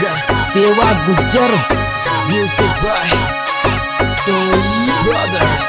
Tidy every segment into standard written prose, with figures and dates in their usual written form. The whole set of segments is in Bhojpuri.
Dewa Gujar, music by Doi Brothers.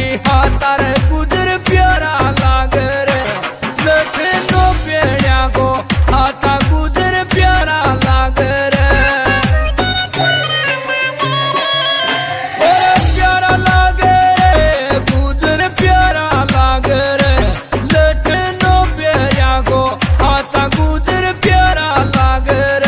हाथा रे गुजर प्यारा लाग रे लठे नो पेड़िया को हाथा गुजर प्यारा लाग रे प्यारा लाग रे गुजर प्यारा लाग रे लठे नो पेड़िया को हाथा गुजर प्यारा लाग रे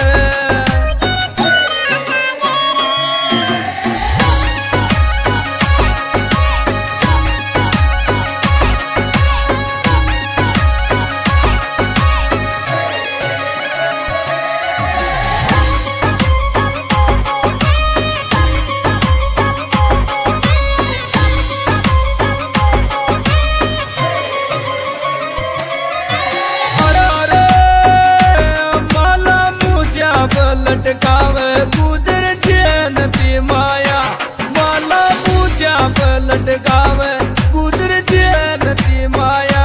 लटकावे गुजर जयनती माया माला पूजा लटकावे गुजर जयनती माया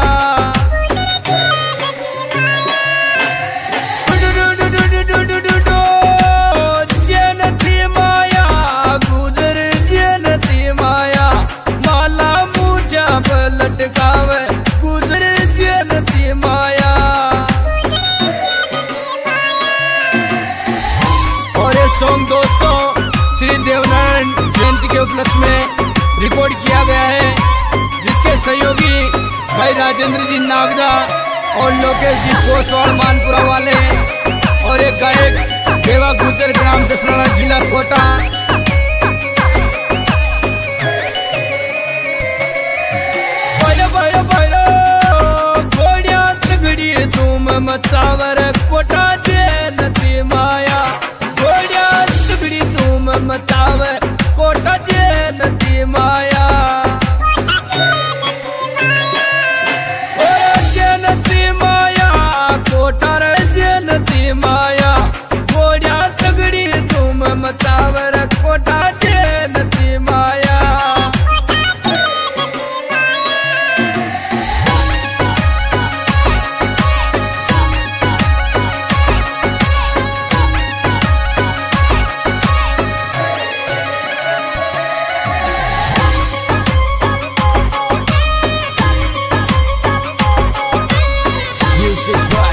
जयनती माया गुजर जयनती माया माला पूजा लटकावे गुजर जयनती माया सॉन्ग दोस्तों श्री देवनारायण जयंती के उपलक्ष्य में रिकॉर्ड किया गया है, जिसके सहयोगी भाई राजेंद्र जी नागदा और लोकेश जी पोसवाड़ मानपुरा वाले और एक गायक देवा गुजर ग्राम दसनाला जिला कोटा। घोड़िया तगड़ी तुम मचावर कोटा जयनती माया मचावे कोटा जयनती माया जयनती माया कोटा रे जयनती माया घोड़िया तगड़ी तुम मचावे कोटा जयनती माया Music by